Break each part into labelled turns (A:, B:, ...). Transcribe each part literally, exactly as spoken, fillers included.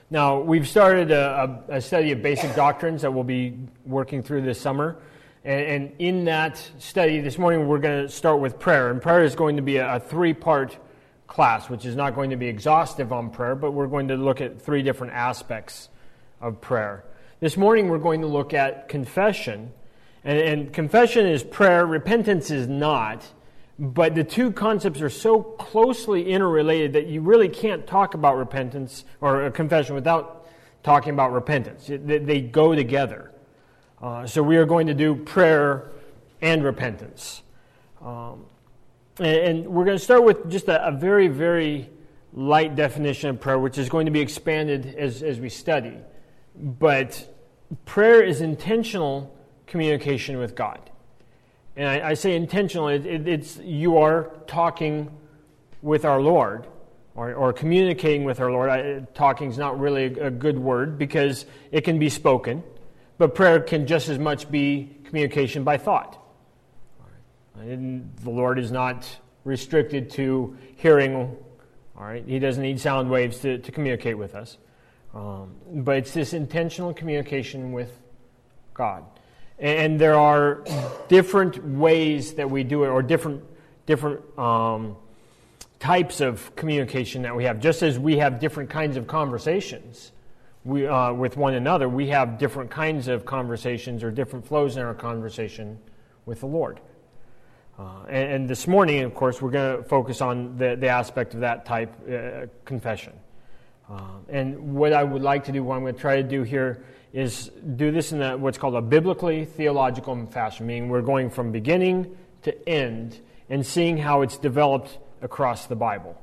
A: Now, we've started a, a, a study of basic doctrines that we'll be working through this summer. And, and in that study, this morning, we're going to start with prayer. And prayer is going to be a, a three-part class, which is not going to be exhaustive on prayer, but we're going to look at three different aspects of prayer. This morning, we're going to look at confession. And, and confession is prayer, repentance is not. But the two concepts are so closely interrelated that you really can't talk about repentance or confession without talking about repentance. They, they go together. Uh, so we are going to do prayer and repentance. Um, and, and we're going to start with just a, a very, very light definition of prayer, which is going to be expanded as, as we study. But prayer is intentional communication with God. And I, I say intentional, it, it, it's you are talking with our Lord, or, or communicating with our Lord. Talking is not really a, a good word because it can be spoken, but prayer can just as much be communication by thought. And the Lord is not restricted to hearing. All right, He doesn't need sound waves to, to communicate with us. Um, but it's this intentional communication with God. And there are different ways that we do it, or different different um, types of communication that we have. Just as we have different kinds of conversations we, uh, with one another, we have different kinds of conversations or different flows in our conversation with the Lord. Uh, and, and this morning, of course, we're going to focus on the, the aspect of that type, uh, confession. Uh, and what I would like to do, what I'm going to try to do here, is do this in a, what's called a biblically theological fashion, meaning we're going from beginning to end and seeing how it's developed across the Bible.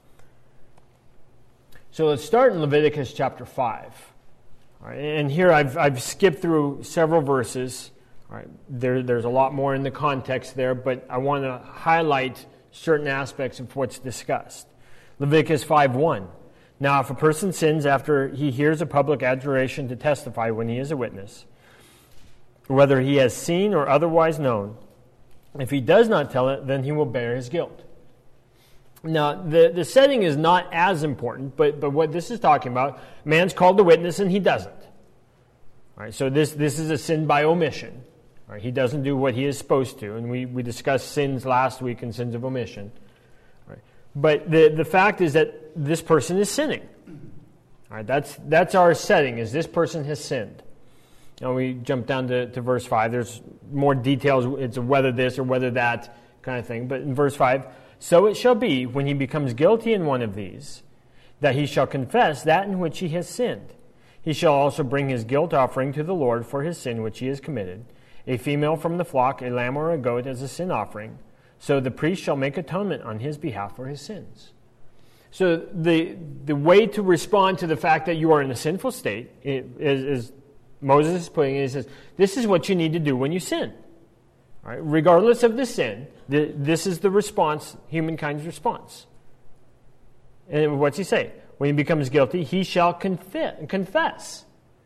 A: So let's start in Leviticus chapter five. All right, and here I've, I've skipped through several verses. All right, there, there's a lot more in the context there, but I want to highlight certain aspects of what's discussed. Leviticus five one. Now, if a person sins after he hears a public adjuration to testify when he is a witness, whether he has seen or otherwise known, if he does not tell it, then he will bear his guilt. Now, the, the setting is not as important, but, but what this is talking about, man's called to witness and he doesn't. All right, so this, this is a sin by omission. All right, he doesn't do what he is supposed to, and we, we discussed sins last week and sins of omission. But the, the fact is that this person is sinning. All right, that's that's our setting, is this person has sinned. Now we jump down to, to verse five. There's more details. It's a whether this or whether that kind of thing. But in verse five, so it shall be when he becomes guilty in one of these, that he shall confess that in which he has sinned. He shall also bring his guilt offering to the Lord for his sin which he has committed, a female from the flock, a lamb or a goat as a sin offering. So the priest shall make atonement on his behalf for his sins. So the the way to respond to the fact that you are in a sinful state is, is Moses is putting it, he says, this is what you need to do when you sin. All right? Regardless of the sin, the, this is the response, humankind's response. And what's he say? When he becomes guilty, he shall confi- confess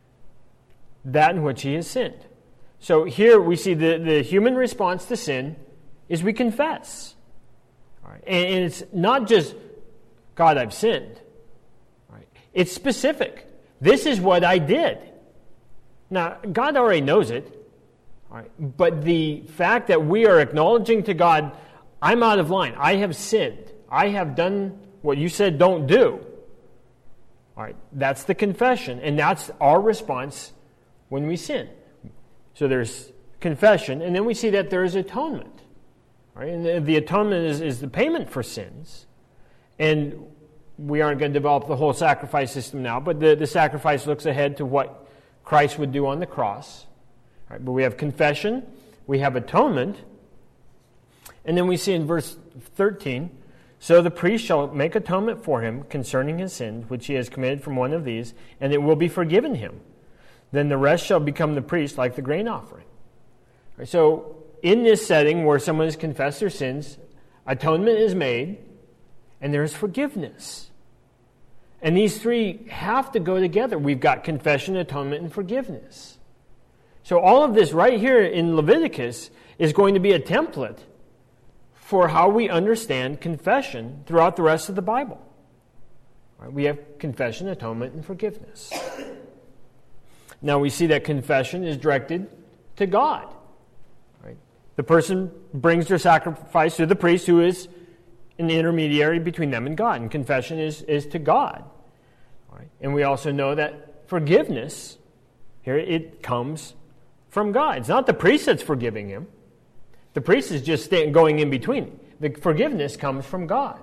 A: that in which he has sinned. So here we see the, the human response to sin is we confess. All right. And, and it's not just, God, I've sinned. All right. It's specific. This is what I did. Now, God already knows it. All right. But the fact that we are acknowledging to God, I'm out of line. I have sinned. I have done what you said don't do. All right. That's the confession. And that's our response when we sin. So there's confession. And then we see that there is atonement. Right? And the, the atonement is, is the payment for sins. And we aren't going to develop the whole sacrifice system now, but the, the sacrifice looks ahead to what Christ would do on the cross. Right? But we have confession, we have atonement, and then we see in verse thirteen, so the priest shall make atonement for him concerning his sins, which he has committed from one of these, and it will be forgiven him. Then the rest shall become the priest like the grain offering. Right? So, in this setting where someone has confessed their sins, atonement is made, and there is forgiveness. And these three have to go together. We've got confession, atonement, and forgiveness. So all of this right here in Leviticus is going to be a template for how we understand confession throughout the rest of the Bible. Right? We have confession, atonement, and forgiveness. Now we see that confession is directed to God. Right? The person brings their sacrifice to the priest, who is an intermediary between them and God. And confession is, is to God. Right? And we also know that forgiveness, here, it comes from God. It's not the priest that's forgiving him. The priest is just staying, going in between. The forgiveness comes from God.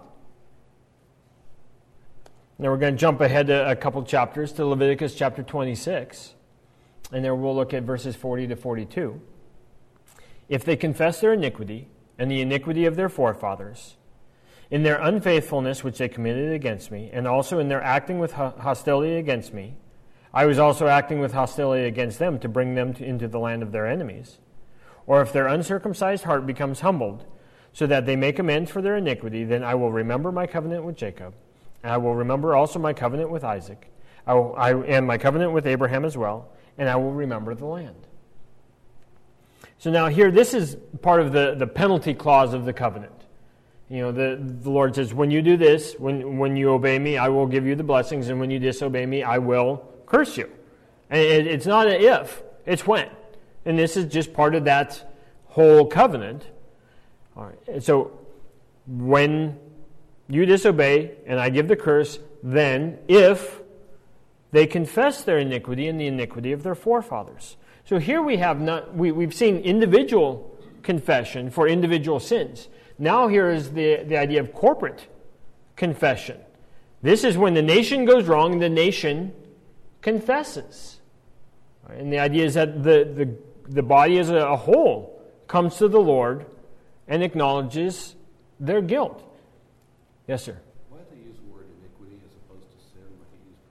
A: Now we're going to jump ahead a, a couple chapters to Leviticus chapter twenty-six. And there we'll look at verses forty to forty-two. If they confess their iniquity and the iniquity of their forefathers, in their unfaithfulness which they committed against me, and also in their acting with hostility against me, I was also acting with hostility against them to bring them to, into the land of their enemies. Or if their uncircumcised heart becomes humbled, so that they make amends for their iniquity, then I will remember my covenant with Jacob, and I will remember also my covenant with Isaac, I will, I, and my covenant with Abraham as well, and I will remember the land. So now here, this is part of the, the penalty clause of the covenant. You know, the, the Lord says, when you do this, when, when you obey me, I will give you the blessings, and when you disobey me, I will curse you. And it, it's not an if, it's when. And this is just part of that whole covenant. All right. So when you disobey and I give the curse, then if they confess their iniquity and the iniquity of their forefathers. So here we have not we, we've seen individual confession for individual sins. Now here is the, the idea of corporate confession. This is when the nation goes wrong, the nation confesses. Right. And the idea is that the, the, the body as a, a whole comes to the Lord and acknowledges their guilt. Yes, sir?
B: Why did they use the word iniquity as opposed to sin like they used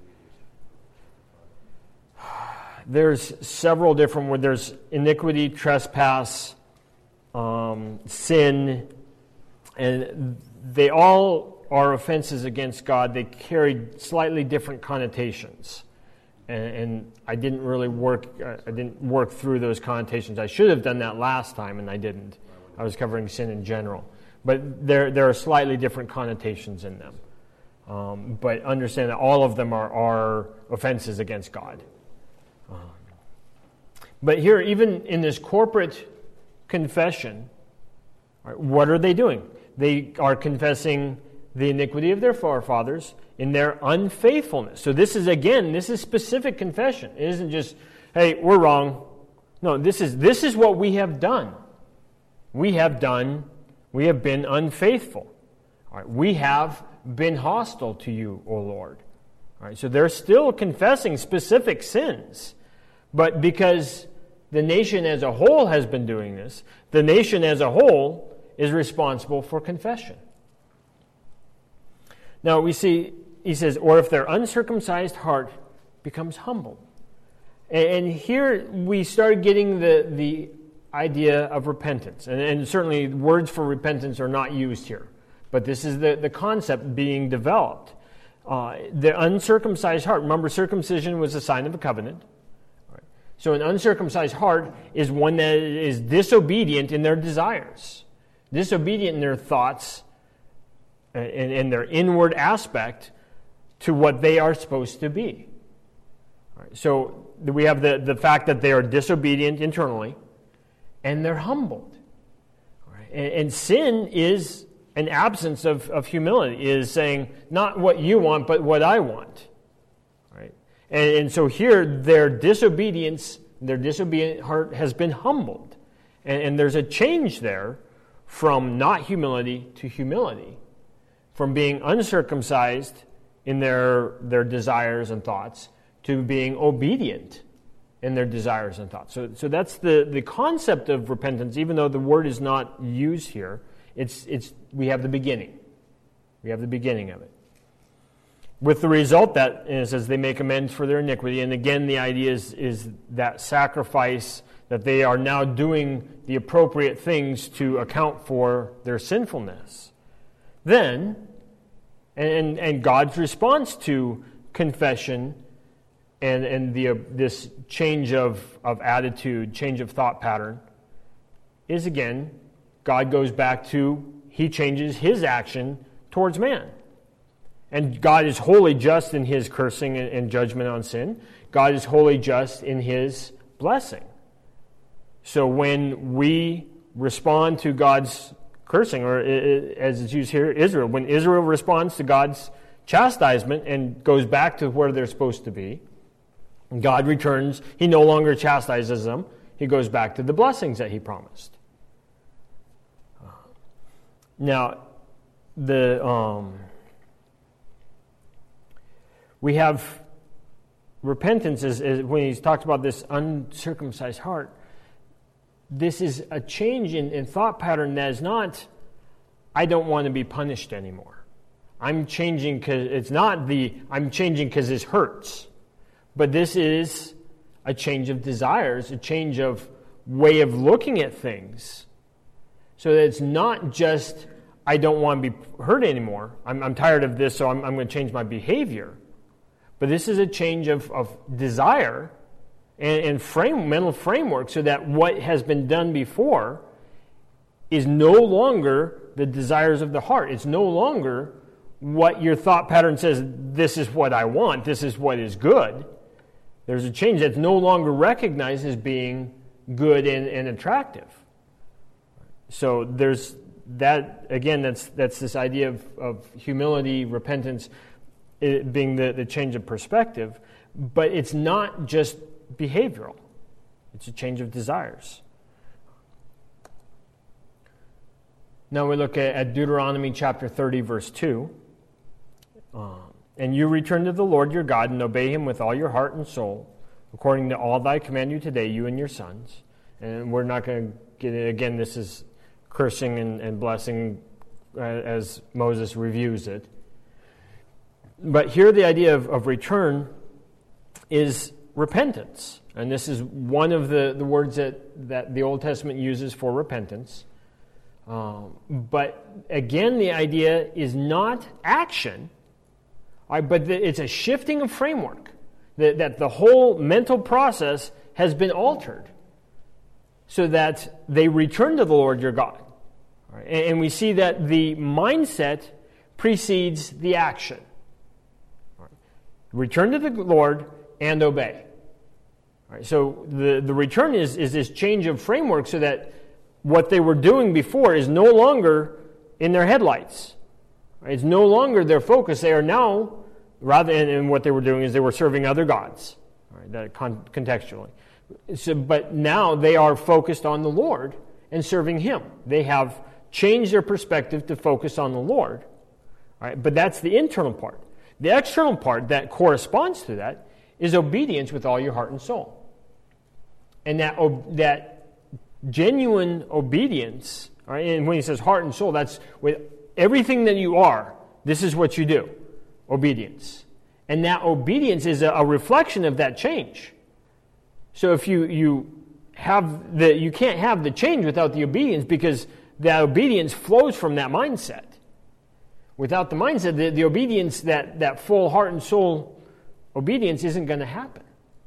B: previously?
A: There's several different words. There's iniquity, trespass, um, sin, and they all are offenses against God. They carry slightly different connotations. And, and I didn't really work, uh, I didn't work through those connotations. I should have done that last time, and I didn't. I was covering sin in general. But there there are slightly different connotations in them. Um, but understand that all of them are, are offenses against God. Um, but here, even in this corporate confession, right, what are they doing? They are confessing the iniquity of their forefathers in their unfaithfulness. So this is, again, this is specific confession. It isn't just, hey, we're wrong. No, this is this is what we have done. We have done, we have been unfaithful. All right, we have been hostile to you, O Lord. All right, so they're still confessing specific sins. But because the nation as a whole has been doing this, the nation as a whole is responsible for confession. Now we see, he says, or if their uncircumcised heart becomes humble. And here we start getting the, the idea of repentance. And, and certainly words for repentance are not used here. But this is the, the concept being developed. Uh, the uncircumcised heart, remember circumcision was a sign of a covenant. Right. So an uncircumcised heart is one that is disobedient in their desires, disobedient in their thoughts, and, and their inward aspect to what they are supposed to be. Right. So we have the, the fact that they are disobedient internally, and they're humbled. Right. And, and sin is an absence of, of humility, is saying, not what you want, but what I want. Right? And, and so here, their disobedience, their disobedient heart has been humbled. And, and there's a change there from not humility to humility, from being uncircumcised in their, their desires and thoughts to being obedient in their desires and thoughts. So, so that's the, the concept of repentance, even though the word is not used here. It's it's we have the beginning. We have the beginning of it. With the result that it says they make amends for their iniquity. And again, the idea is, is that sacrifice, that they are now doing the appropriate things to account for their sinfulness. Then, and and God's response to confession and, and the uh, this change of, of attitude, change of thought pattern, is again, God goes back to, he changes his action towards man. And God is wholly just in his cursing and judgment on sin. God is wholly just in his blessing. So when we respond to God's cursing, or as it's used here, Israel, when Israel responds to God's chastisement and goes back to where they're supposed to be, God returns. He no longer chastises them. He goes back to the blessings that he promised. Now, the um, we have repentance is, is when he's talked about this uncircumcised heart. This is a change in, in thought pattern that is not, I don't want to be punished anymore. I'm changing because it's not the, I'm changing because this hurts. But this is a change of desires, a change of way of looking at things. So that it's not just, I don't want to be hurt anymore. I'm, I'm tired of this, so I'm, I'm going to change my behavior. But this is a change of, of desire and, and frame, mental framework, so that what has been done before is no longer the desires of the heart. It's no longer what your thought pattern says, this is what I want, this is what is good. There's a change that's no longer recognized as being good and, and attractive. So there's that, again, that's that's this idea of, of humility, repentance, it being the, the change of perspective. But it's not just behavioral. It's a change of desires. Now we look at, at Deuteronomy chapter thirty, verse two. Um, and you return to the Lord your God and obey him with all your heart and soul, according to all that I command you today, you and your sons. And we're not going to get it. Again, this is cursing and, and blessing uh, as Moses reviews it. But here the idea of, of return is repentance. And this is one of the, the words that, that the Old Testament uses for repentance. Um, but again, the idea is not action, right, but the, it's a shifting of framework. That, that the whole mental process has been altered so that they return to the Lord your God. Right? And, and we see that the mindset precedes the action. Right? Return to the Lord and obey. Right? So the, the return is, is this change of framework so that what they were doing before is no longer in their headlights. Right? It's no longer their focus. They are now, rather than and what they were doing is they were serving other gods, right? That con- contextually. So, but now they are focused on the Lord and serving him. They have changed their perspective to focus on the Lord. Right? But that's the internal part. The external part that corresponds to that is obedience with all your heart and soul. And that that genuine obedience, right? And when he says heart and soul, that's with everything that you are, this is what you do. Obedience. And that obedience is a, a reflection of that change. So if you you have the you can't have the change without the obedience, because that obedience flows from that mindset. Without the mindset, the, the obedience, that, that full heart and soul obedience isn't going to happen.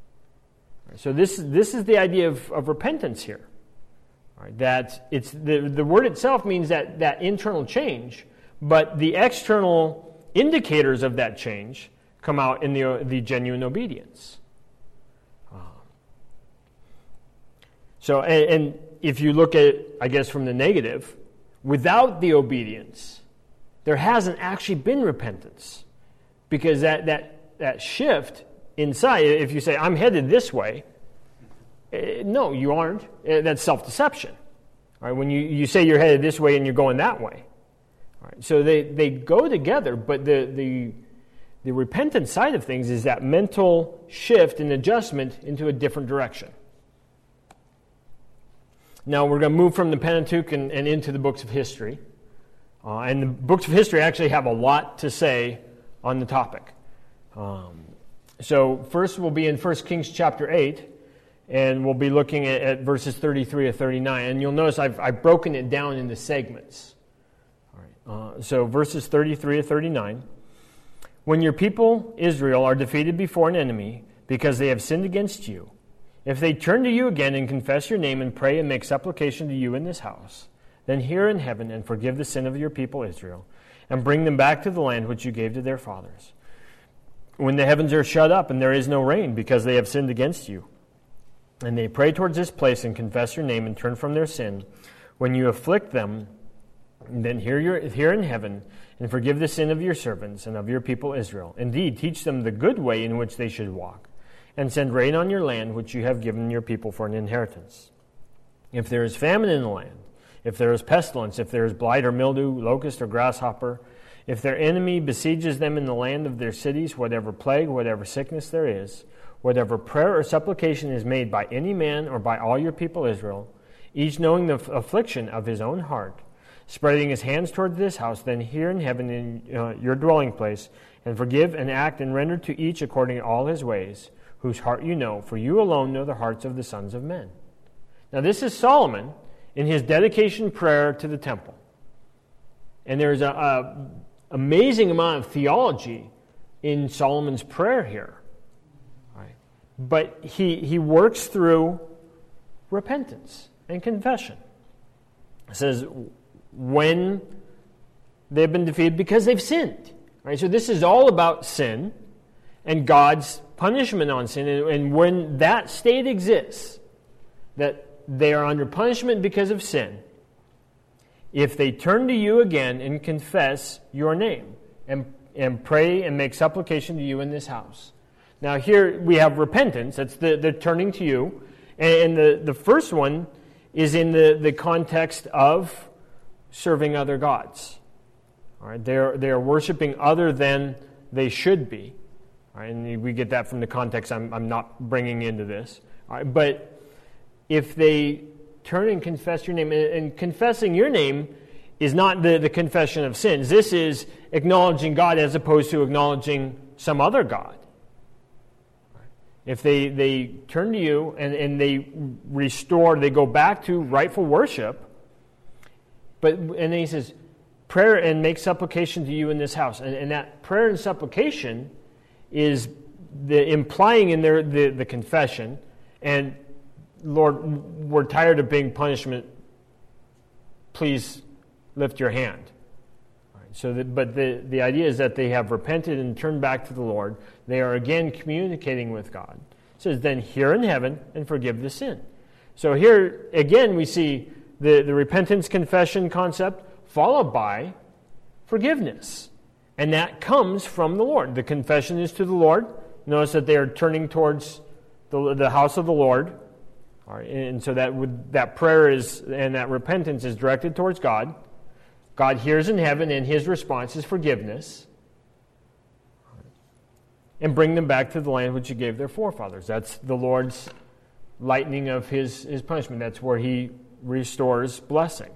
A: So this this is the idea of, of repentance here. Right? That it's the, the word itself means that, that internal change, but the external indicators of that change come out in the the genuine obedience. Uh, so, and, and if you look at it, I guess, from the negative, without the obedience, there hasn't actually been repentance, because that that that shift inside, if you say, I'm headed this way, no, you aren't. That's self-deception. Right? When you, you say you're headed this way and you're going that way. Right? So they, they go together, but the, the, the repentant side of things is that mental shift and adjustment into a different direction. Now we're going to move from the Pentateuch and, and into the books of history. Uh, and the books of history actually have a lot to say on the topic. Um, so first we'll be in First Kings chapter eight, and we'll be looking at, at verses thirty-three to thirty-nine. And you'll notice I've, I've broken it down into segments. All right. Uh, so verses thirty-three to thirty-nine. When your people, Israel, are defeated before an enemy because they have sinned against you, if they turn to you again and confess your name and pray and make supplication to you in this house, then hear in heaven and forgive the sin of your people Israel, and bring them back to the land which you gave to their fathers. When the heavens are shut up and there is no rain because they have sinned against you, and they pray towards this place and confess your name and turn from their sin, when you afflict them, then hear, your, hear in heaven and forgive the sin of your servants and of your people Israel. Indeed, teach them the good way in which they should walk, and send rain on your land which you have given your people for an inheritance. If there is famine in the land, if there is pestilence, if there is blight or mildew, locust or grasshopper, if their enemy besieges them in the land of their cities, whatever plague, whatever sickness there is, whatever prayer or supplication is made by any man or by all your people Israel, each knowing the affliction of his own heart, spreading his hands toward this house, then hear in heaven in uh, your dwelling place, and forgive and act and render to each according to all his ways, whose heart you know, for you alone know the hearts of the sons of men. Now this is Solomon in his dedication prayer to the temple. And there's an a amazing amount of theology in Solomon's prayer here. Right? But he, he works through repentance and confession. It says, when they've been defeated because they've sinned. Right? So this is all about sin and God's punishment on sin. And, and when that state exists, that they are under punishment because of sin, if they turn to you again and confess your name and, and pray and make supplication to you in this house. Now here we have repentance. That's the, the turning to you. And, and the, the first one is in the, the context of serving other gods. All right, they're they're worshiping other than they should be. All right, and we get that from the context I'm I'm not bringing into this. All right, but if they turn and confess your name, and, and confessing your name is not the, the confession of sins. This is acknowledging God as opposed to acknowledging some other God. If they, they turn to you and, and they restore, they go back to rightful worship, but and then he says, prayer and make supplication to you in this house. And, and that prayer and supplication is the implying in there the, the confession, and Lord, we're tired of being punishment. Please lift your hand. All right, so, that, but the, the idea is that they have repented and turned back to the Lord. They are again communicating with God. It says, then hear in heaven and forgive the sin. So here, again, we see the, the repentance confession concept followed by forgiveness. And that comes from the Lord. The confession is to the Lord. Notice that they are turning towards the, the house of the Lord. All right, and so that would, that prayer is and that repentance is directed towards God. God hears in heaven, and his response is forgiveness. And bring them back to the land which he gave their forefathers. That's the Lord's lightening of his, his punishment. That's where he restores blessing.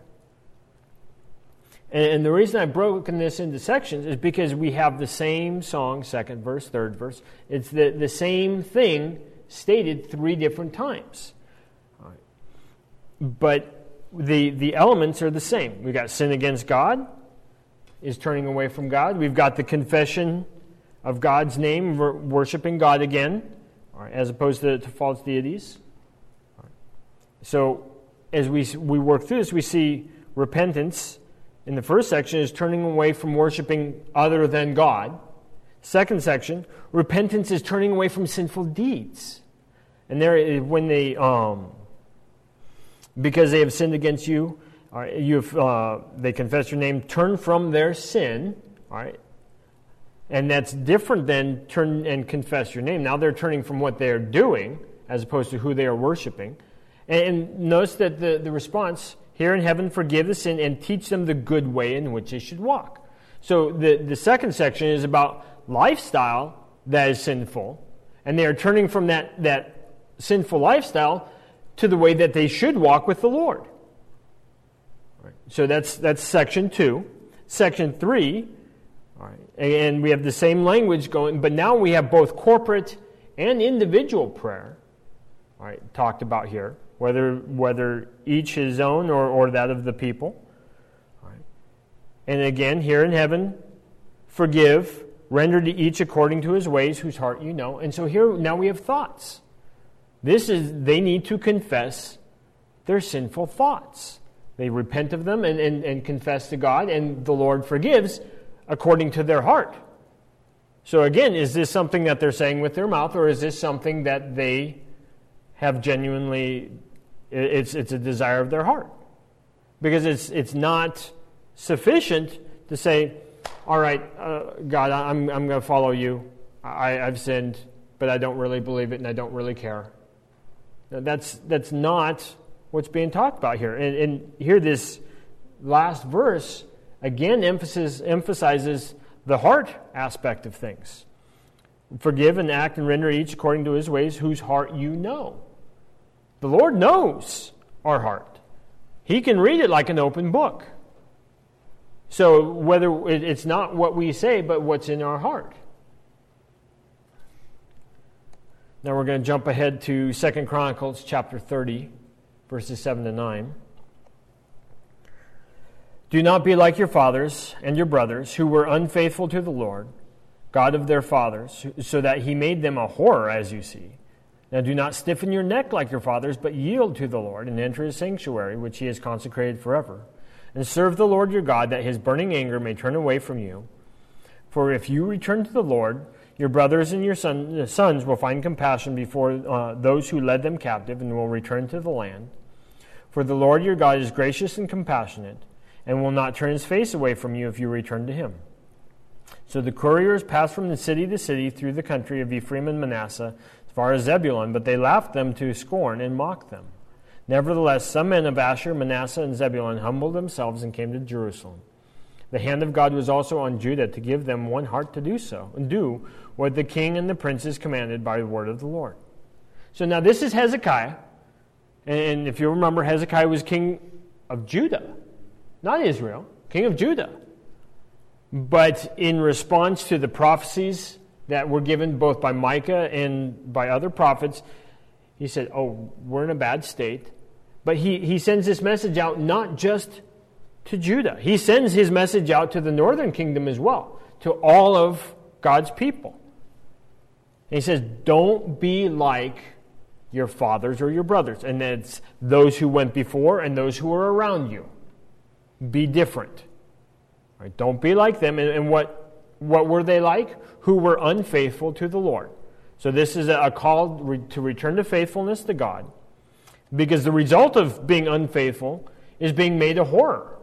A: And, and the reason I've broken this into sections is because we have the same song, second verse, third verse. It's the, the same thing stated three different times. All right. But the, the elements are the same. We've got sin against God, is turning away from God. We've got the confession of God's name, worshiping God again, all right, as opposed to, to false deities. All right. So as we we work through this, we see repentance in the first section is turning away from worshiping other than God. Second section, repentance is turning away from sinful deeds. And there, when they, um, because they have sinned against you, all right, you've uh, they confess your name, turn from their sin, all right. And that's different than turn and confess your name. Now they're turning from what they're doing as opposed to who they are worshiping. And, and notice that the, the response, here in heaven, forgive the sin and teach them the good way in which they should walk. So the, the second section is about lifestyle that is sinful. And they are turning from that, that sinful lifestyle to the way that they should walk with the Lord. Right. So that's that's section two. Section three, all right, and we have the same language going, but now we have both corporate and individual prayer, all right, talked about here, whether whether each his own or, or that of the people. All right. And again, here in heaven, forgive, render to each according to his ways, whose heart you know. And so here now we have thoughts. This is, they need to confess their sinful thoughts. They repent of them and, and, and confess to God, and the Lord forgives. according to their heart. So again, is this something that they're saying with their mouth, or is this something that they have genuinely, it's it's a desire of their heart? Because it's it's not sufficient to say, all right, uh, God, I'm I'm going to follow you. I, I've sinned, but I don't really believe it, and I don't really care. Now, that's that's not what's being talked about here. And, and here, this last verse again emphasis, emphasizes the heart aspect of things. Forgive and act and render each according to his ways, whose heart you know. The Lord knows our heart. He can read it like an open book. So whether it's not what we say, but what's in our heart. Now we're going to jump ahead to Second Chronicles chapter thirty, verses seven to nine. Do not be like your fathers and your brothers, who were unfaithful to the Lord, God of their fathers, so that he made them a horror, as you see. Now do not stiffen your neck like your fathers, but yield to the Lord, and enter his sanctuary, which he has consecrated forever. And serve the Lord your God, that his burning anger may turn away from you. For if you return to the Lord, your brothers and your son, sons will find compassion before uh, those who led them captive, and will return to the land. For the Lord your God is gracious and compassionate, and will not turn his face away from you if you return to him. So the couriers passed from the city to city through the country of Ephraim and Manasseh, as far as Zebulun, but they laughed them to scorn and mocked them. Nevertheless, some men of Asher, Manasseh, and Zebulun humbled themselves and came to Jerusalem. The hand of God was also on Judah to give them one heart to do so, and do what the king and the princes commanded by the word of the Lord. So now this is Hezekiah, and if you remember, Hezekiah was king of Judah, not Israel, king of Judah. But in response to the prophecies that were given both by Micah and by other prophets, he said, oh, we're in a bad state. But he, he sends this message out not just to Judah. He sends his message out to the northern kingdom as well, to all of God's people. And he says, don't be like your fathers or your brothers. And that's those who went before and those who are around you. Be different. Right? Don't be like them. And, and what, what were they like? Who were unfaithful to the Lord. So this is a call re- to return to faithfulness to God. Because the result of being unfaithful is being made a horror.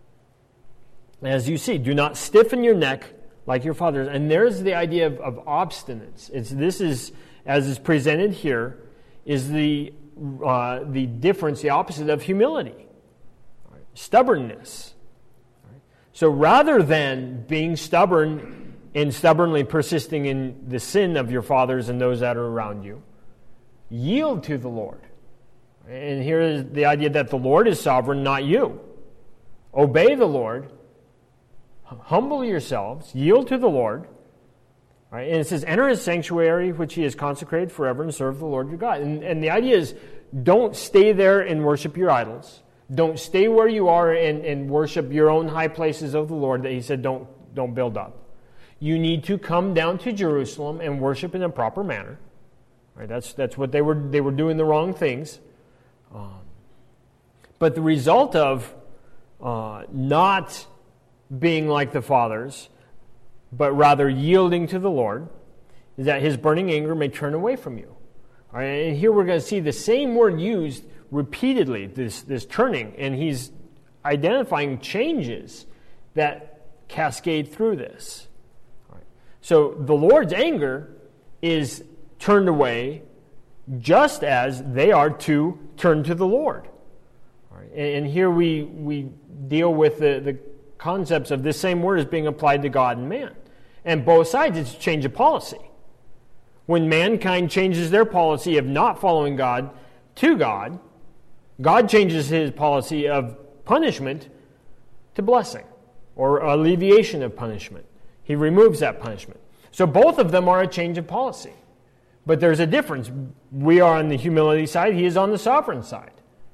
A: As you see, do not stiffen your neck like your fathers. And there's the idea of, of obstinance. It's, this is, as is presented here, is the, uh, the difference, the opposite of humility. Stubbornness. So rather than being stubborn and stubbornly persisting in the sin of your fathers and those that are around you, yield to the Lord. And here is the idea that the Lord is sovereign, not you. Obey the Lord. Humble yourselves. Yield to the Lord. Right? And it says, enter his sanctuary, which he has consecrated forever, and serve the Lord your God. And, and the idea is, don't stay there and worship your idols. Don't stay where you are and, and worship your own high places of the Lord that he said don't, don't build up. You need to come down to Jerusalem and worship in a proper manner. Right? That's, that's what they were, they were doing the wrong things. Um, but the result of uh, not being like the fathers, but rather yielding to the Lord, is that his burning anger may turn away from you. All right? And here we're going to see the same word used repeatedly, this, this turning, and he's identifying changes that cascade through this. All right. So the Lord's anger is turned away just as they are to turn to the Lord. All right. And, and here we, we deal with the, the concepts of this same word as being applied to God and man. And both sides, it's a change of policy. When mankind changes their policy of not following God to God, God changes his policy of punishment to blessing, or alleviation of punishment. He removes that punishment. So both of them are a change of policy. But there's a difference. We are on the humility side, he is on the sovereign side.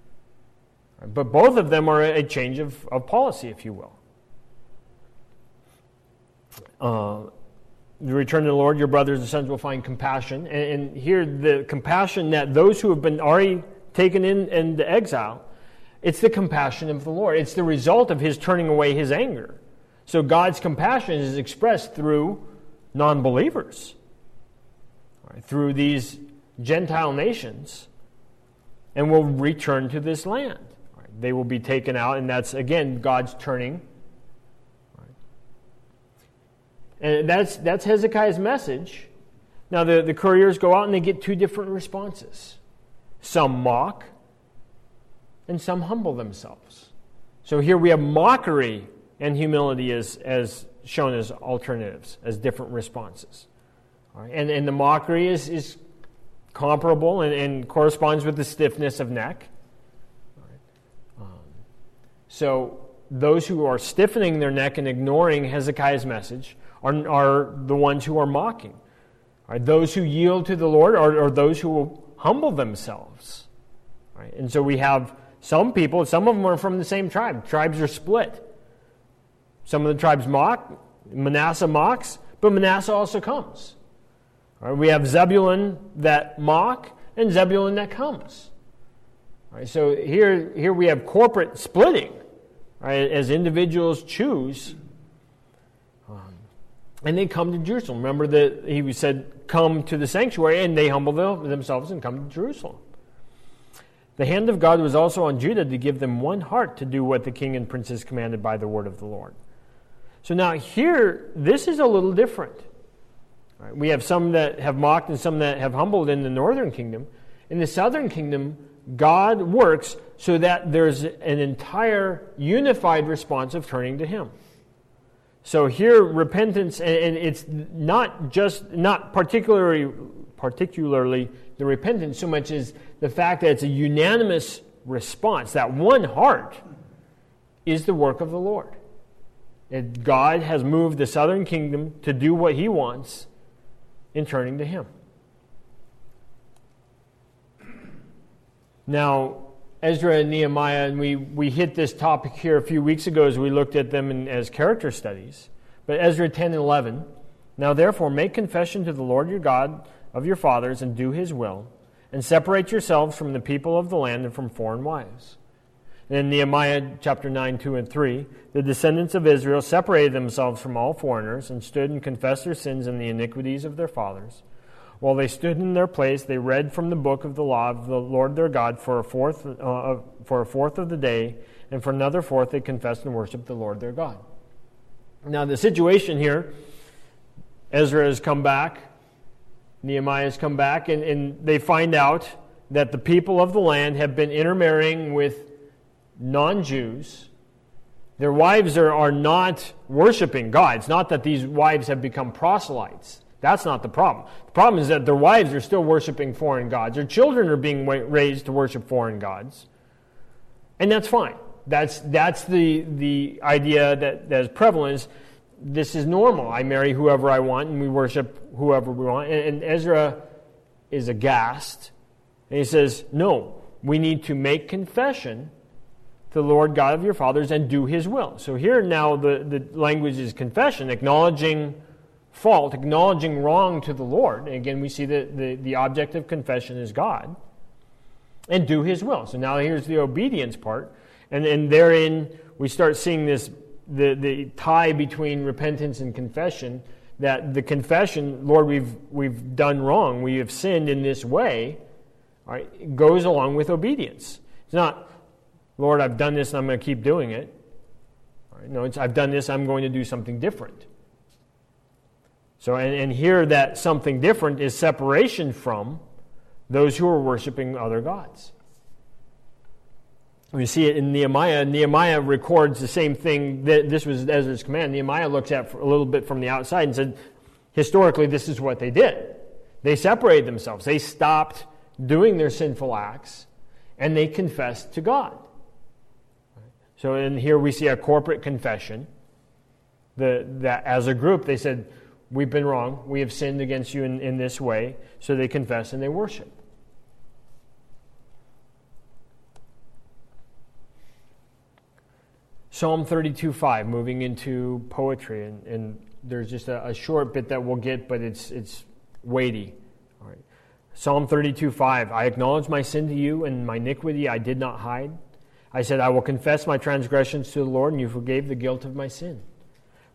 A: But both of them are a change of, of policy, if you will. Uh, the return to the Lord, your brothers and sons will find compassion. And, and here, the compassion that those who have been already taken in into exile, it's the compassion of the Lord. It's the result of his turning away his anger. So God's compassion is expressed through non-believers, right, through these Gentile nations, and will return to this land. Right? They will be taken out, and that's, again, God's turning. Right? And that's that's Hezekiah's message. Now, the, the couriers go out and they get two different responses. Some mock, and some humble themselves. So here we have mockery and humility as, as shown as alternatives, as different responses. All right? And, and the mockery is, is comparable and, and corresponds with the stiffness of neck. All right? Um, so those who are stiffening their neck and ignoring Hezekiah's message are, are the ones who are mocking. All right? Those who yield to the Lord are, are those who will humble themselves. All right? And so we have some people, some of them are from the same tribe. Tribes are split. Some of the tribes mock, Manasseh mocks, but Manasseh also comes. All right, we have Zebulun that mock and Zebulun that comes. All right, so here, here we have corporate splitting, right, as individuals choose. Um, and they come to Jerusalem. Remember that he said, come to the sanctuary, and they humble themselves and come to Jerusalem. The hand of God was also on Judah to give them one heart to do what the king and princes commanded by the word of the Lord. So now here, this is a little different. Right? We have some that have mocked and some that have humbled in the northern kingdom. In the southern kingdom, God works so that there's an entire unified response of turning to Him. So here, repentance, and it's not just, not particularly, particularly the repentance so much as the fact that it's a unanimous response. That one heart is the work of the Lord. And God has moved the southern kingdom to do what He wants in turning to Him. Now, Ezra and Nehemiah, and we, we hit this topic here a few weeks ago as we looked at them in, as character studies. But Ezra ten and eleven, now therefore make confession to the Lord your God of your fathers and do His will, and separate yourselves from the people of the land and from foreign wives. And in Nehemiah chapter nine, two and three, the descendants of Israel separated themselves from all foreigners and stood and confessed their sins and the iniquities of their fathers. While they stood in their place, they read from the book of the law of the Lord their God for a fourth, uh, for a fourth of the day, and for another fourth they confessed and worshiped the Lord their God. Now the situation here, Ezra has come back, Nehemiah has come back, and, and they find out that the people of the land have been intermarrying with non-Jews. Their wives are, are not worshiping God. It's not that these wives have become proselytes. That's not the problem. The problem is that their wives are still worshiping foreign gods. Their children are being raised to worship foreign gods. And that's fine. That's that's the, the idea that, that is prevalent. Is this is normal. I marry whoever I want and we worship whoever we want. And, and Ezra is aghast. And he says, no, we need to make confession to the Lord God of your fathers and do His will. So here now the, the language is confession, acknowledging fault, acknowledging wrong to the Lord. And again, we see that the, the object of confession is God. And do His will. So now here's the obedience part. And, and therein we start seeing this the, the tie between repentance and confession, that the confession, Lord, we've we've done wrong, we have sinned in this way, all right, goes along with obedience. It's not, Lord, I've done this and I'm going to keep doing it. All right, no, it's I've done this, I'm going to do something different. So, and, and here that something different is separation from those who are worshiping other gods. We see it in Nehemiah. Nehemiah records the same thing. This was Ezra's command. Nehemiah looks at a little bit from the outside and said, historically, this is what they did. They separated themselves. They stopped doing their sinful acts, and they confessed to God. So in here we see a corporate confession. The, that as a group, they said, we've been wrong. We have sinned against you in, in this way. So they confess and they worship. Psalm thirty-two five, moving into poetry, and, and there's just a, a short bit that we'll get, but it's it's weighty. All right. Psalm thirty-two five, I acknowledge my sin to you, and my iniquity I did not hide. I said, I will confess my transgressions to the Lord, and you forgave the guilt of my sin.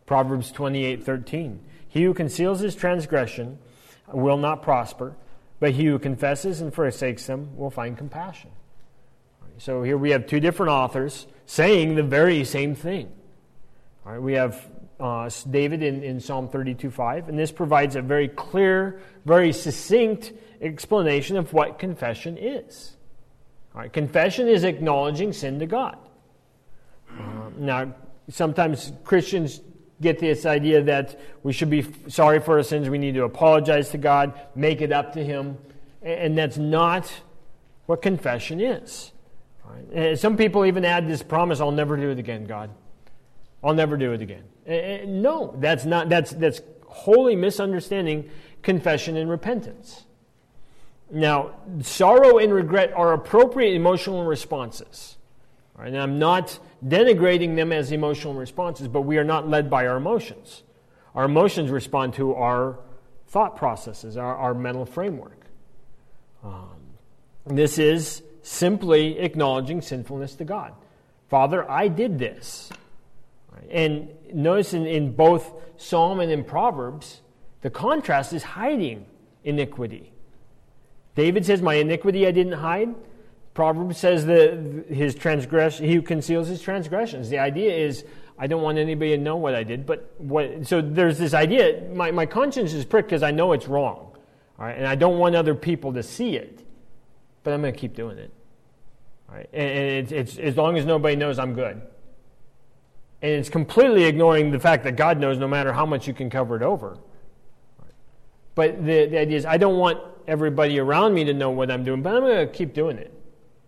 A: Proverbs twenty-eight thirteen. He who conceals his transgression will not prosper, but he who confesses and forsakes them will find compassion. So here we have two different authors saying the very same thing. All right, we have uh, David in, in Psalm thirty-two five, and this provides a very clear, very succinct explanation of what confession is. All right, confession is acknowledging sin to God. Uh, now, sometimes Christians get this idea that we should be sorry for our sins, we need to apologize to God, make it up to Him, and that's not what confession is. Right. And some people even add this promise, I'll never do it again, God. I'll never do it again. And no, that's not. That's that's wholly misunderstanding confession and repentance. Now, sorrow and regret are appropriate emotional responses. Right? And I'm not denigrating them as emotional responses, but we are not led by our emotions. Our emotions respond to our thought processes, our, our mental framework. Um, this is simply acknowledging sinfulness to God. Father, I did this. Right? And notice in, in both Psalm and in Proverbs, the contrast is hiding iniquity. David says, my iniquity I didn't hide. Proverbs says that his transgression, he who conceals his transgressions. The idea is, I don't want anybody to know what I did. But what? So there's this idea, my, my conscience is pricked because I know it's wrong. All right? And I don't want other people to see it. But I'm going to keep doing it. All right? And, and it's, it's as long as nobody knows, I'm good. And it's completely ignoring the fact that God knows no matter how much you can cover it over. But the, the idea is, I don't want everybody around me to know what I'm doing, but I'm going to keep doing it.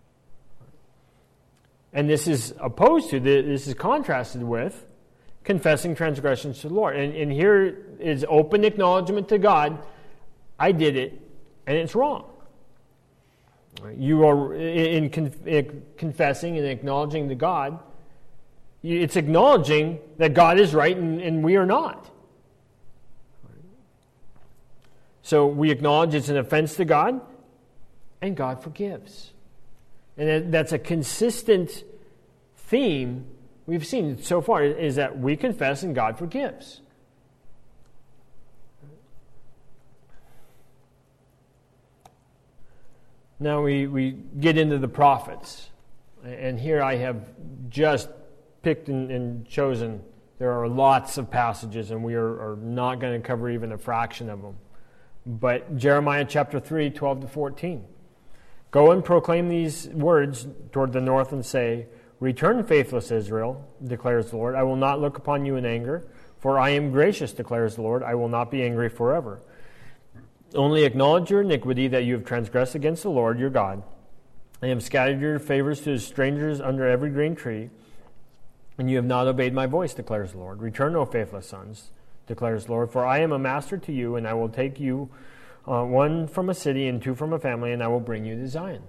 A: And this is opposed to, this is contrasted with confessing transgressions to the Lord. And, and here is open acknowledgement to God, I did it, and it's wrong. You are, in, in confessing and acknowledging to God, it's acknowledging that God is right and, and we are not. So we acknowledge it's an offense to God, and God forgives. And that's a consistent theme we've seen so far, is that we confess and God forgives. Now we, we get into the prophets. And here I have just picked and, and chosen. There are lots of passages, and we are, are not going to cover even a fraction of them. But Jeremiah chapter three, twelve to fourteen. Go and proclaim these words toward the north and say, return, faithless Israel, declares the Lord. I will not look upon you in anger, for I am gracious, declares the Lord. I will not be angry forever. Only acknowledge your iniquity, that you have transgressed against the Lord your God. I have scattered your favors to strangers under every green tree, and you have not obeyed my voice, declares the Lord. Return, O faithless sons, declares the Lord, for I am a master to you, and I will take you uh, one from a city and two from a family, and I will bring you to Zion.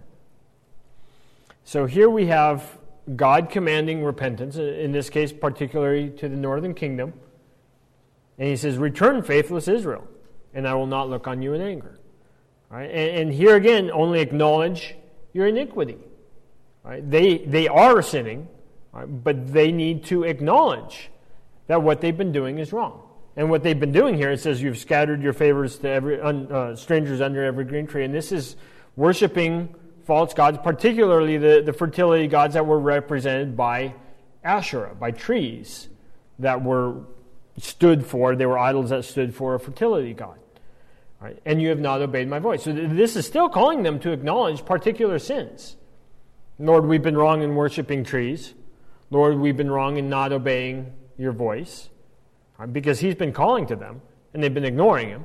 A: So here we have God commanding repentance, in this case particularly to the northern kingdom. And he says, return, faithless Israel, and I will not look on you in anger. Right? And, and here again, only acknowledge your iniquity. Right? They, they are sinning, right? But they need to acknowledge that what they've been doing is wrong. And what they've been doing here, it says you've scattered your favors to every uh, strangers under every green tree. And this is worshiping false gods, particularly the, the fertility gods that were represented by Asherah, by trees that were stood for, they were idols that stood for a fertility god. Right? And you have not obeyed my voice. So th- this is still calling them to acknowledge particular sins. Lord, we've been wrong in worshiping trees. Lord, we've been wrong in not obeying your voice. Right? Because he's been calling to them, and they've been ignoring him.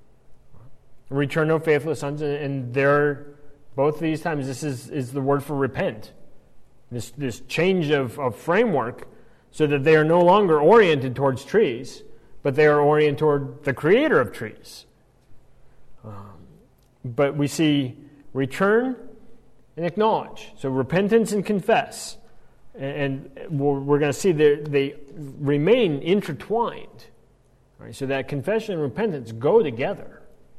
A: Return, O faithless sons, and they're both these times, this is, is the word for repent. This, this change of, of framework so that they are no longer oriented towards trees, but they are oriented toward the creator of trees. Um, but we see return and acknowledge. So repentance and confess. And, and we're, we're going to see that they remain intertwined. Right? So that confession and repentance go together.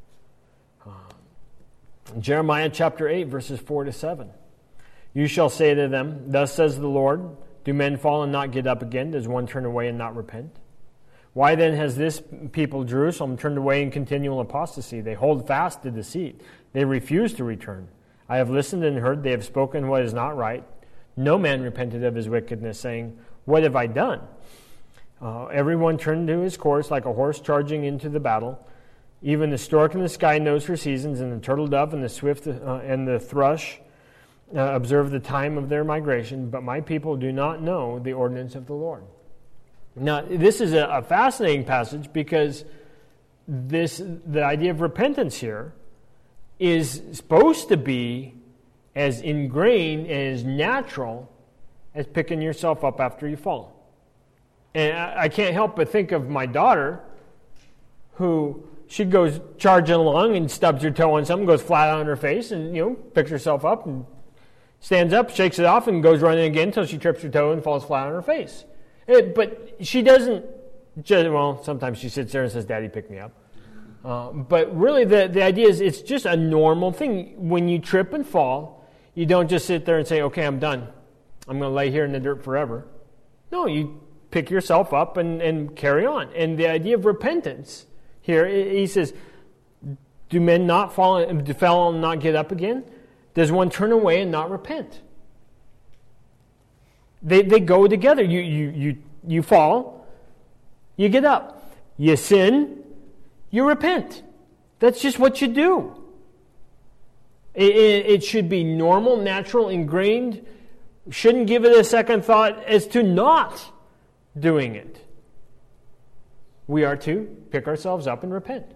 A: Jeremiah chapter eight, verses four to seven. You shall say to them, thus says the Lord, do men fall and not get up again? Does one turn away and not repent? Why then has this people, Jerusalem, turned away in continual apostasy? They hold fast to deceit. They refuse to return. I have listened and heard. They have spoken what is not right. No man repented of his wickedness, saying, what have I done? Uh, everyone turned to his course like a horse charging into the battle. Even the stork in the sky knows her seasons, and the turtle dove and the swift uh, and the thrush uh, observe the time of their migration. But my people do not know the ordinance of the Lord. Now, this is a, a fascinating passage because this the idea of repentance here is supposed to be as ingrained and as natural as picking yourself up after you fall. And I, I can't help but think of my daughter, who she goes charging along and stubs her toe on something, goes flat on her face, and you know picks herself up and stands up, shakes it off, and goes running again until she trips her toe and falls flat on her face. It, but she doesn't just, well, sometimes she sits there and says, Daddy, pick me up. Uh, but really the, the idea is it's just a normal thing. When you trip and fall, you don't just sit there and say, okay, I'm done. I'm going to lay here in the dirt forever. No, you pick yourself up and, and carry on. And the idea of repentance here, he says, do men not fall, do fall and not get up again? Does one turn away and not repent? They they go together. You you you you fall, you get up. You sin, you repent. That's just what you do. It, it, it should be normal, natural, ingrained. Shouldn't give it a second thought as to not doing it. We are to pick ourselves up and repent.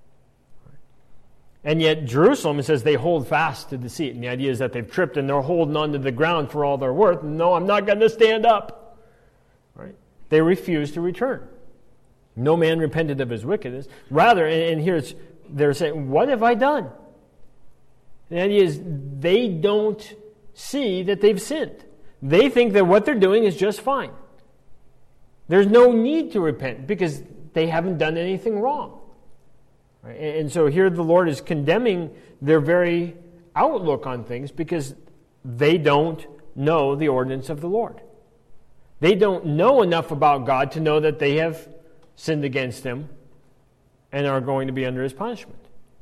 A: And yet Jerusalem, it says they hold fast to deceit. And the idea is that they've tripped and they're holding on to the ground for all they're worth. No, I'm not going to stand up. Right? They refuse to return. No man repented of his wickedness. Rather, and, and here it's, they're saying, what have I done? The idea is they don't see that they've sinned. They think that what they're doing is just fine. There's no need to repent because they haven't done anything wrong. And so here the Lord is condemning their very outlook on things because they don't know the ordinance of the Lord. They don't know enough about God to know that they have sinned against Him and are going to be under His punishment.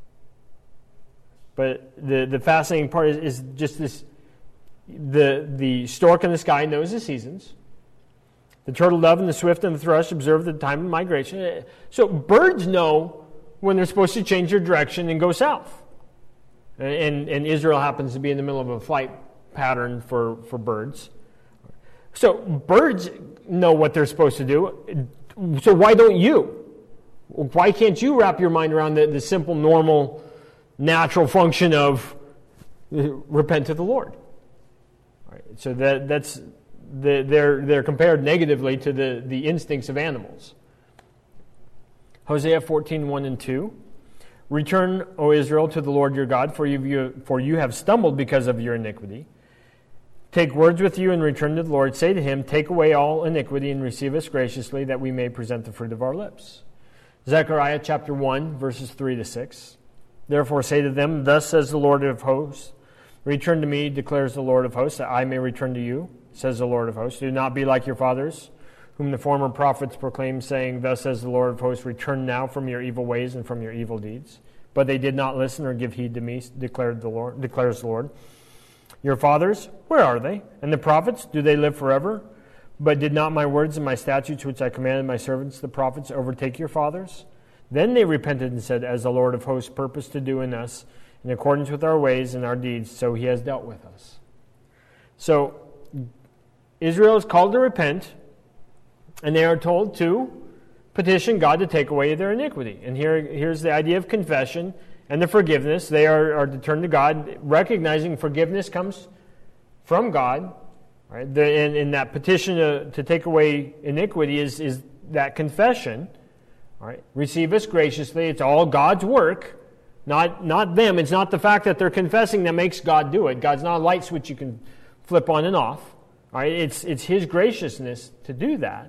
A: But the, the fascinating part is, is just this, the, the stork in the sky knows the seasons. The turtle dove and the swift and the thrush observe the time of migration. So birds know when they're supposed to change their direction and go south. And, and Israel happens to be in the middle of a flight pattern for, for birds. So birds know what they're supposed to do. So why don't you? Why can't you wrap your mind around the, the simple, normal, natural function of repent to the Lord? All right, so that that's the, they're they're compared negatively to the, the instincts of animals. Hosea fourteen, one and two. Return, O Israel, to the Lord your God, for you, for you have stumbled because of your iniquity. Take words with you and return to the Lord. Say to him, take away all iniquity and receive us graciously, that we may present the fruit of our lips. Zechariah chapter one, verses three to six. Therefore say to them, thus says the Lord of hosts, return to me, declares the Lord of hosts, that I may return to you, says the Lord of hosts. Do not be like your fathers, whom the former prophets proclaimed, saying, thus says the Lord of hosts, return now from your evil ways and from your evil deeds. But they did not listen or give heed to me, declared the Lord, declares the Lord. Your fathers, where are they? And the prophets, do they live forever? But did not my words and my statutes, which I commanded my servants, the prophets, overtake your fathers? Then they repented and said, as the Lord of hosts purposed to do in us, in accordance with our ways and our deeds, so he has dealt with us. So Israel is called to repent, and they are told to petition God to take away their iniquity. And here, here's the idea of confession and the forgiveness. They are, are to turn to God, recognizing forgiveness comes from God. Right? The, and, and that petition to, to take away iniquity is, is that confession. Right? Receive us graciously. It's all God's work, not, not them. It's not the fact that they're confessing that makes God do it. God's not a light switch you can flip on and off. Right? It's, it's His graciousness to do that.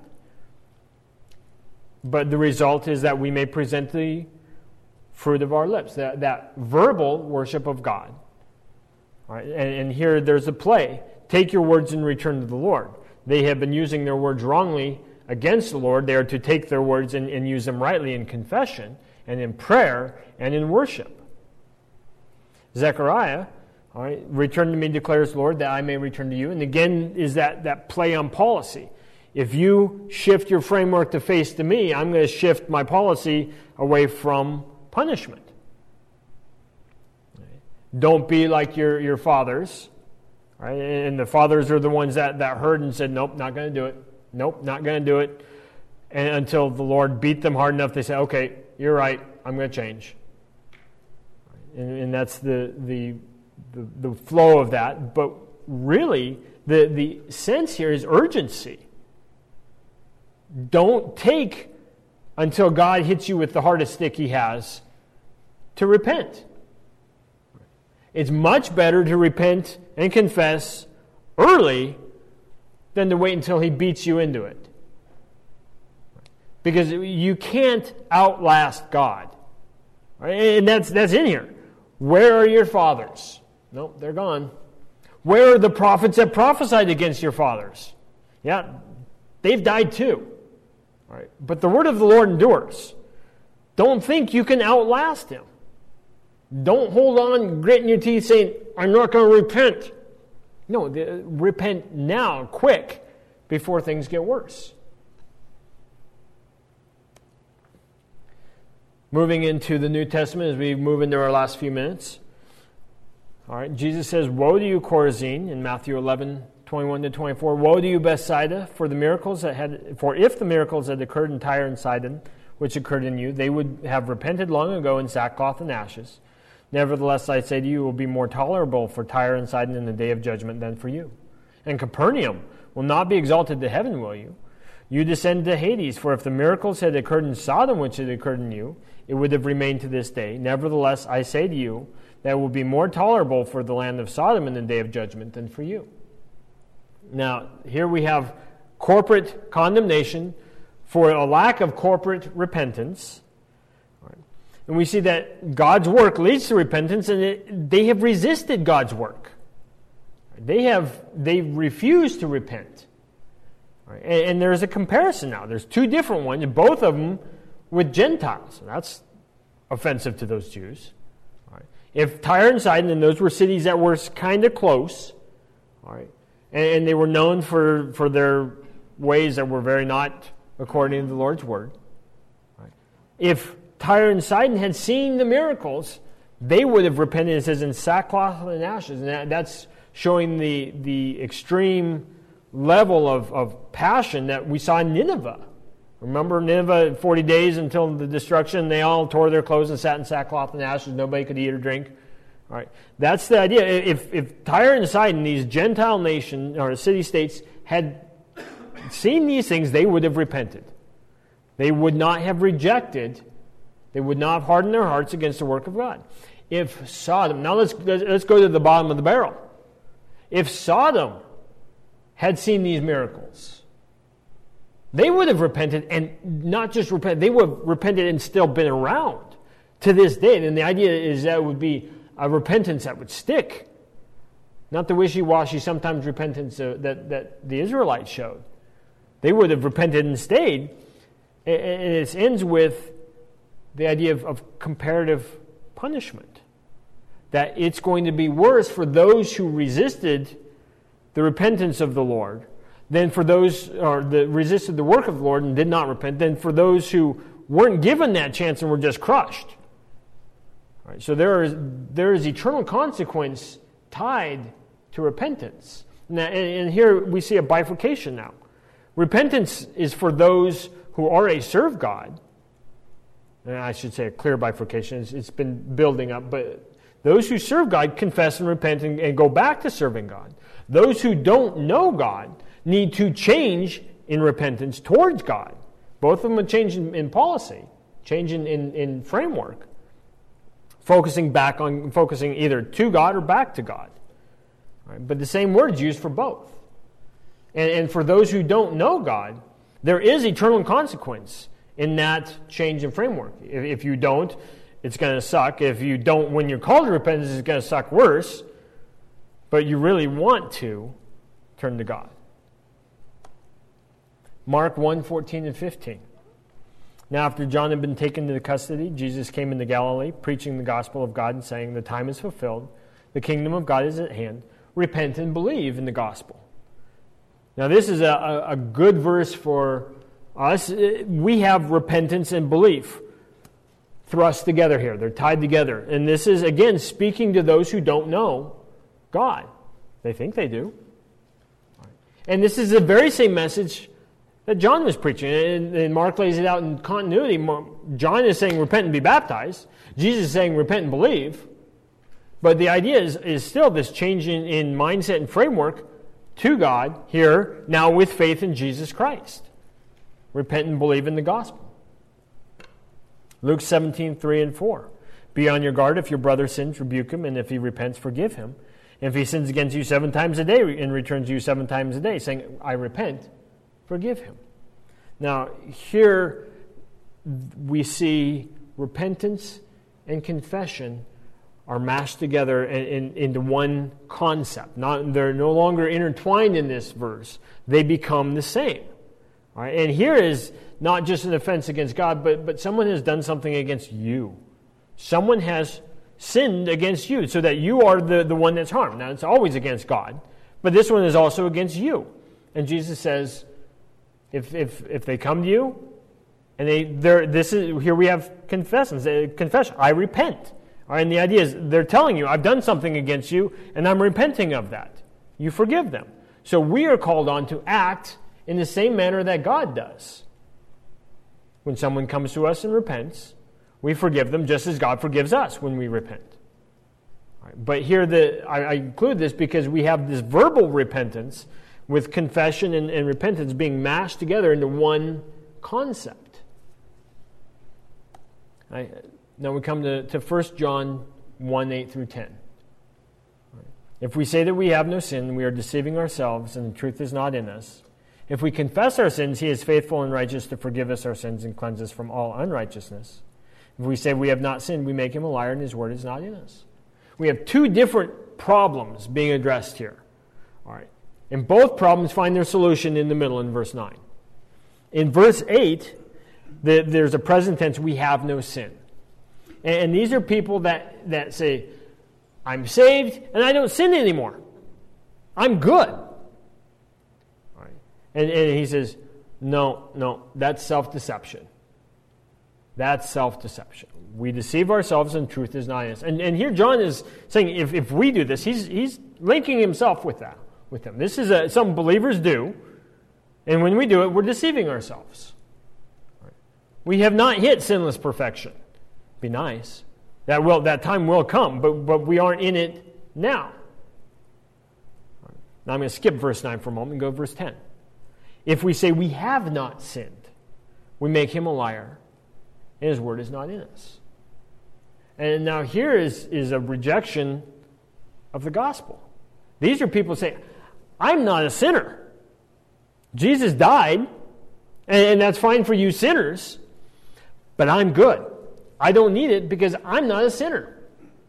A: But the result is that we may present the fruit of our lips, that, that verbal worship of God. All right, and, and here there's a play. Take your words and return to the Lord. They have been using their words wrongly against the Lord, they are to take their words and, and use them rightly in confession and in prayer and in worship. Zechariah, all right, return to me, declares the Lord, that I may return to you. And again is that, that play on policy. If you shift your framework to face to me, I'm going to shift my policy away from punishment. Don't be like your, your fathers. Right? And the fathers are the ones that, that heard and said, nope, not going to do it. Nope, not going to do it. And until the Lord beat them hard enough, they say, okay, you're right, I'm going to change. And, and that's the, the the the flow of that. But really, the, the sense here is urgency. Don't take until God hits you with the hardest stick he has to repent. It's much better to repent and confess early than to wait until he beats you into it. Because you can't outlast God. Right? And that's that's in here. Where are your fathers? Nope, they're gone. Where are the prophets that prophesied against your fathers? Yeah, they've died too. All right. But the word of the Lord endures. Don't think you can outlast him. Don't hold on, gritting your teeth, saying, I'm not going to repent. No, the, repent now, quick, before things get worse. Moving into the New Testament as we move into our last few minutes. All right, Jesus says, woe to you, Chorazin, in Matthew eleven, twenty-one to twenty-four. Woe to you, Bethsaida, for the miracles that had, for if the miracles had occurred in Tyre and Sidon, which occurred in you, they would have repented long ago in sackcloth and ashes. Nevertheless, I say to you, it will be more tolerable for Tyre and Sidon in the day of judgment than for you. And Capernaum will not be exalted to heaven, will you? You descend to Hades, for if the miracles had occurred in Sodom, which had occurred in you, it would have remained to this day. Nevertheless, I say to you, that it will be more tolerable for the land of Sodom in the day of judgment than for you. Now, here we have corporate condemnation for a lack of corporate repentance. And we see that God's work leads to repentance, and it, they have resisted God's work. They have they refused to repent. And, and there's a comparison now. There's two different ones, both of them with Gentiles. And that's offensive to those Jews. All right. If Tyre and Sidon, and those were cities that were kind of close, all right, and, and they were known for, for their ways that were very not according to the Lord's word. All right. If Tyre and Sidon had seen the miracles, they would have repented, it says, in sackcloth and ashes. And that, that's showing the, the extreme level of, of passion that we saw in Nineveh. Remember Nineveh, forty days until the destruction, they all tore their clothes and sat in sackcloth and ashes. Nobody could eat or drink. All right, that's the idea. If, if Tyre and Sidon, these Gentile nations or city-states, had seen these things, they would have repented. They would not have rejected. They would not have hardened their hearts against the work of God. If Sodom, now let's let's go to the bottom of the barrel. If Sodom had seen these miracles, they would have repented, and not just repented, they would have repented and still been around to this day. And the idea is that it would be a repentance that would stick, not the wishy-washy, sometimes repentance uh, that, that the Israelites showed. They would have repented and stayed, and it ends with the idea of, of comparative punishment. That it's going to be worse for those who resisted the repentance of the Lord than for those or the resisted the work of the Lord and did not repent, than for those who weren't given that chance and were just crushed. All right, so there is there is eternal consequence tied to repentance. Now, and, and here we see a bifurcation now. Repentance is for those who already serve God. And I should say a clear bifurcation. It's, it's been building up, but those who serve God confess and repent and, and go back to serving God. Those who don't know God need to change in repentance towards God. Both of them a change in, in policy, change in, in, in framework, focusing back on focusing either to God or back to God. Right? But the same word's used for both. And, and for those who don't know God, there is eternal consequence in that change in framework. If, if you don't, it's going to suck. If you don't, when you're called to repentance, it's going to suck worse. But you really want to turn to God. Mark one, fourteen and fifteen. Now after John had been taken into custody, Jesus came into Galilee, preaching the gospel of God and saying, the time is fulfilled, the kingdom of God is at hand, repent and believe in the gospel. Now this is a, a good verse for us. We have repentance and belief thrust together here. They're tied together. And this is, again, speaking to those who don't know God. They think they do. And this is the very same message that John was preaching. And, and Mark lays it out in continuity. John is saying, repent and be baptized. Jesus is saying, repent and believe. But the idea is, is still this change in, in mindset and framework to God here, now with faith in Jesus Christ. Repent and believe in the gospel. Luke seventeen, three and four. Be on your guard. If your brother sins, rebuke him, and if he repents, forgive him. And if he sins against you seven times a day and returns you seven times a day, saying, I repent, forgive him. Now, here we see repentance and confession are mashed together in, in, into one concept. Not, they're no longer intertwined in this verse. They become the same. All right? And here is not just an offense against God, but, but someone has done something against you. Someone has sinned against you so that you are the, the one that's harmed. Now, it's always against God, but this one is also against you. And Jesus says, if if if they come to you, and they they're this is here we have confessions, confession. I repent. All right, and the idea is they're telling you, I've done something against you, and I'm repenting of that. You forgive them. So we are called on to act in the same manner that God does. When someone comes to us and repents, we forgive them just as God forgives us when we repent. All right, but here the I, I include this because we have this verbal repentance with confession and, and repentance being mashed together into one concept. Right, now we come to, to First John one, eight through ten. Right. If we say that we have no sin, we are deceiving ourselves and the truth is not in us. If we confess our sins, he is faithful and righteous to forgive us our sins and cleanse us from all unrighteousness. If we say we have not sinned, we make him a liar and his word is not in us. We have two different problems being addressed here. All right. And both problems find their solution in the middle in verse nine. In verse eight, the, there's a present tense, we have no sin. And, and these are people that, that say, I'm saved and I don't sin anymore. I'm good. And, and he says, no, no, that's self-deception. That's self-deception. We deceive ourselves and truth is not in us. And, and here John is saying if, if we do this, he's, he's linking himself with that, with them. This is a, some believers do. And when we do it, we're deceiving ourselves. Right. We have not hit sinless perfection. Be nice. That will that time will come, but, but we aren't in it now. Right. Now I'm going to skip verse nine for a moment and go to verse ten. If we say we have not sinned, we make him a liar, and his word is not in us. And now here is, is a rejection of the gospel. These are people saying, I'm not a sinner. Jesus died, and, and that's fine for you sinners, but I'm good. I don't need it because I'm not a sinner.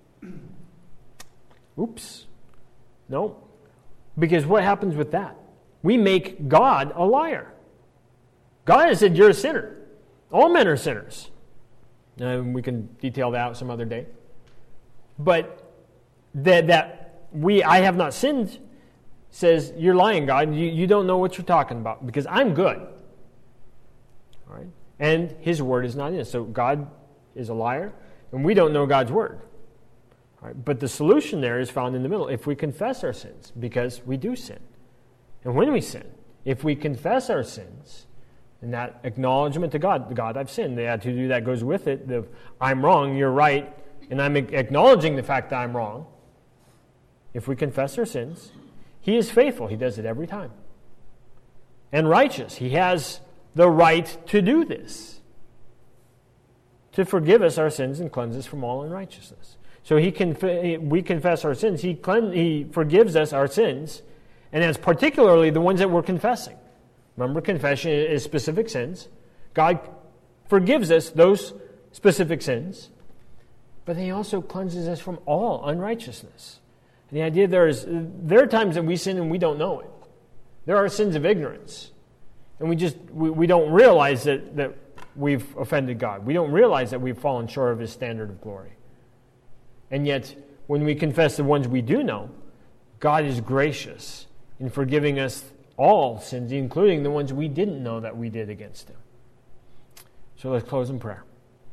A: Oops. No. Because what happens with that? We make God a liar. God has said you're a sinner. All men are sinners. And we can detail that out some other day. But that that we I have not sinned says you're lying, God. You, you don't know what you're talking about because I'm good. All right? And his word is not in us. So God is a liar, and we don't know God's word. All right? But the solution there is found in the middle. If we confess our sins, because we do sin. And when we sin, if we confess our sins, and that acknowledgement to God, God, I've sinned, the attitude to do that goes with it, the I'm wrong, you're right, and I'm acknowledging the fact that I'm wrong. If we confess our sins, he is faithful. He does it every time. And righteous. He has the right to do this. To forgive us our sins and cleanse us from all unrighteousness. So he conf- we confess our sins. He, clean- he forgives us our sins. And that's particularly the ones that we're confessing. Remember, confession is specific sins. God forgives us those specific sins. But he also cleanses us from all unrighteousness. And the idea there is, there are times that we sin and we don't know it. There are sins of ignorance. And we just we, we don't realize that, that we've offended God. We don't realize that we've fallen short of his standard of glory. And yet, when we confess the ones we do know, God is gracious in forgiving us all sins, including the ones we didn't know that we did against him. So let's close in prayer.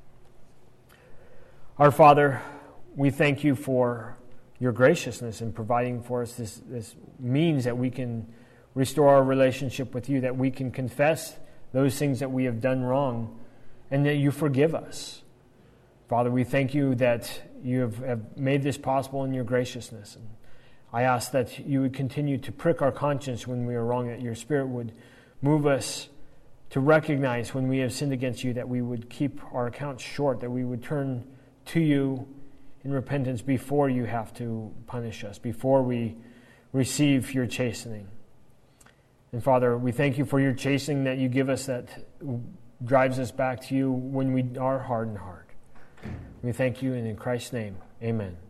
A: Our Father, we thank you for your graciousness in providing for us this, this means that we can restore our relationship with you, that we can confess those things that we have done wrong, and that you forgive us. Father, we thank you that you have, have made this possible in your graciousness. And I ask that you would continue to prick our conscience when we are wrong, that your Spirit would move us to recognize when we have sinned against you, that we would keep our accounts short, that we would turn to you in repentance before you have to punish us, before we receive your chastening. And Father, we thank you for your chastening that you give us that drives us back to you when we are hardened heart. We thank you, and in Christ's name, amen.